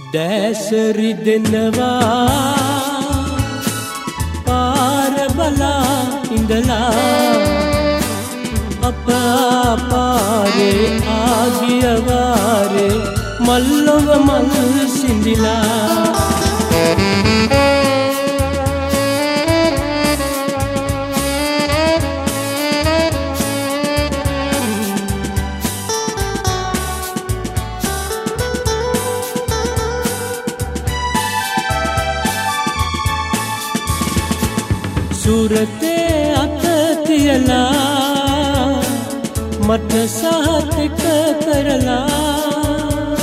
දැසරි දෙනවා පාර බලා ඉඳලා අප පාරේ ආගිය වාරේ මල්ලොව මල් සිඳිලා සුරතේ අත තියලා මට සහතික කරලා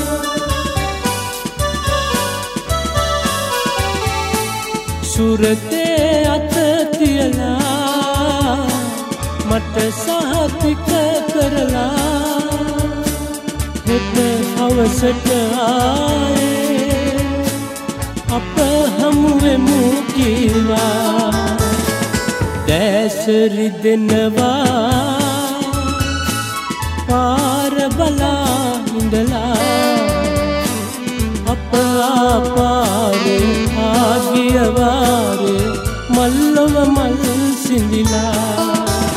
සුරතේ අත තියලා මට සහතික කරලා හෙට හවසට ආයේ අප හමුවෙමු කීවා දැසරි දෙනවා පාර බලා ඉඳලා අප පාරේ ආගිය වාරේ මල්ලොව මල් සිඳිලා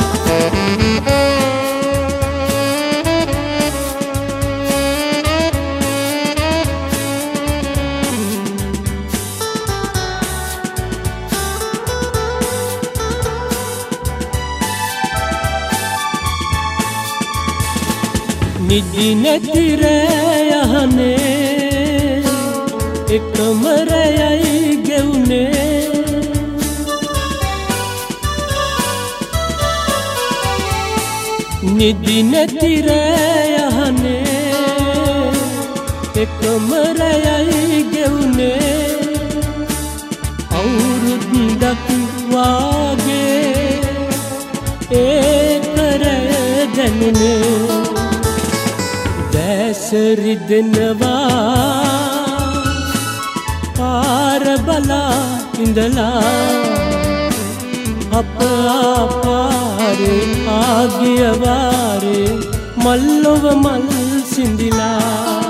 නිදි නැති රෑ යහනේ එකම රැයයි ගෙවුනේ නිදි නැති රෑ යහනේ එකම රැයයි ගෙවුනේ අවුරුද්දක් වාගේ ඒක රැය දැනුනේ දැසරි දෙනවා පාර බලා ඉඳලා අප පාරේ ආගිය වාරේ මල්ලොව මල් සිඳිලා